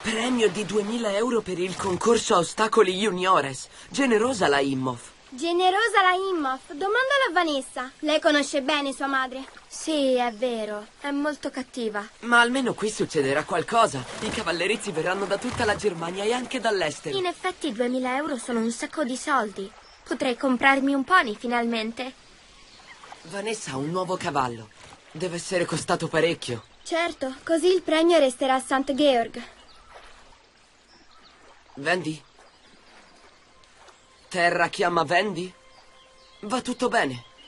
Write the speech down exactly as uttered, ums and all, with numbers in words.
Premio di duemila euro per il concorso a ostacoli juniores. Generosa la Imhoff. Generosa la Imhoff. Domandalo a Vanessa. Lei conosce bene sua madre. Sì, è vero. È molto cattiva. Ma almeno qui succederà qualcosa. I cavallerizzi verranno da tutta la Germania e anche dall'estero. In effetti duemila euro sono un sacco di soldi. Potrei comprarmi un pony finalmente. Vanessa ha un nuovo cavallo. Deve essere costato parecchio. Certo, così il premio resterà a Sant Georg. Vendi? Terra chiama Vendi? Va tutto bene.